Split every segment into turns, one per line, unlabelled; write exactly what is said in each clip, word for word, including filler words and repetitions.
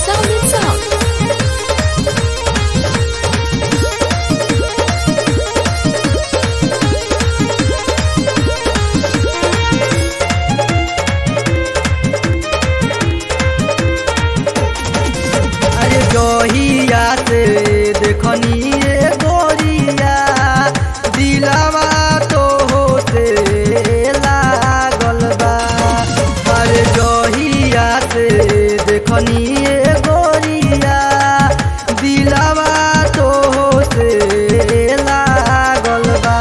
Sound and Sound.
अरे जोहिया से देखनी ये गोरिया दिलावा तो होते लागल बा। अरे जोहिया से देखनी ये गोरिया दिलावा तो होते लागल बा।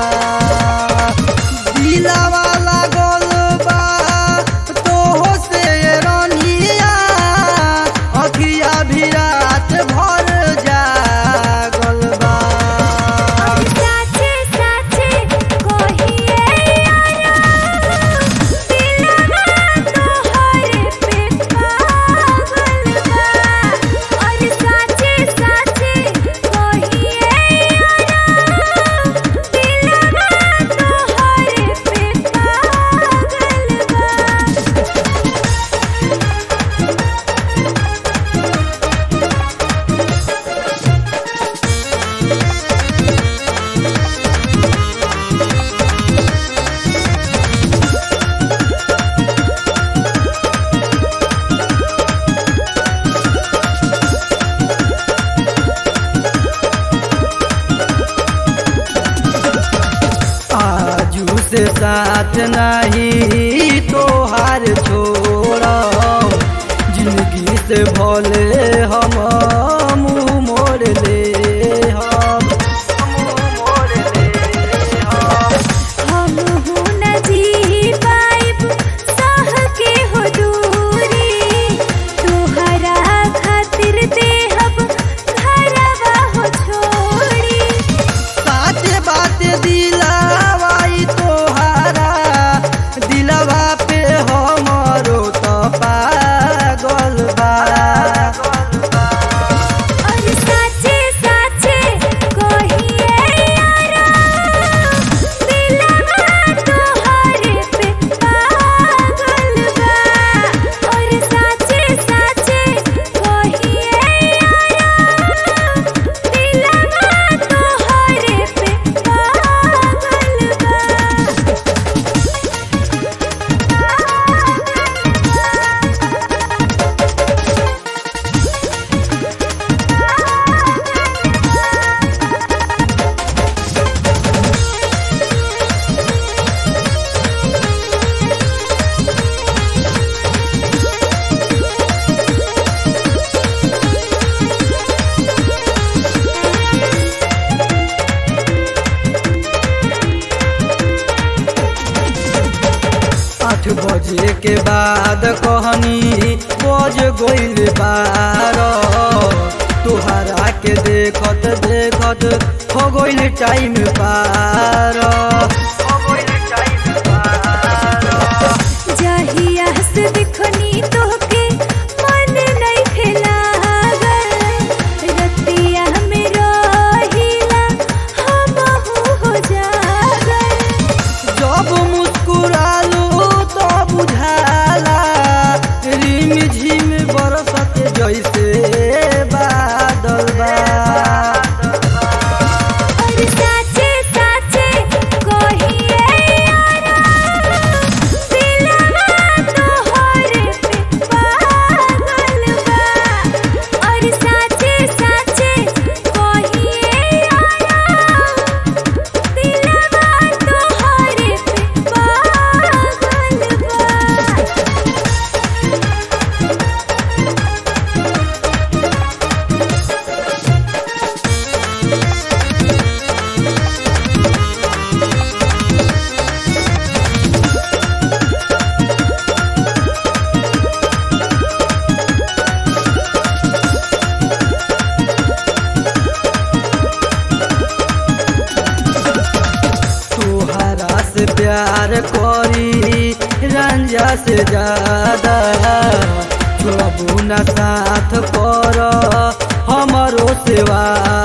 दिलावा लागल बा तो होते रनिया अखिया भी रात भर जागल बा।
साचे साचे कोहिए आया दिलवा तोहरे पे पागल बा। और साचे साचे कोहिए आया दिलवा तोहरे पे पागल बा।
आजू से साथ नहीं तोहार छोड़ा जिंदगी से भले हम मुँह मोड़ ले हम मुँह मोड़ ले हम।
हम हूँ न जी पाइब सह के हो दूरी तोहरा खातिर देहब घरवा हो छोड़ी।
साथ बात दिलावाई तोहारा दिलवा पे हमरो तो पागल बा।
और साचे साचे कोहिए यारा दिलवा तोहरे पे पागल बा। और साचे साचे कोहिए यारा दिलवा तोहरे पे पागल
आठ बजे के बाद कहनी बज गइल बारह तुहरा के देखत देखत हो गइल टाइम पार हो गइल टाइम पार।
जहिया से देखनी तोहके मन नहीं खेलागल रतिया में रहिला हमहू हो जागल।
जब मुस्कुरालू तो बुझाला रिम झिम बरसत जैसे बादल बा।
और साचे साचे कोहिए यारा दिलवा तोहरे पे पागल बा। और साचे साचे कोहिए यारा दिलवा तोहरे पे पागल बा।
तोहरा से प्यार करी रंजा से ज्यादा छोड़बू न साथ कर हमरो सेवा।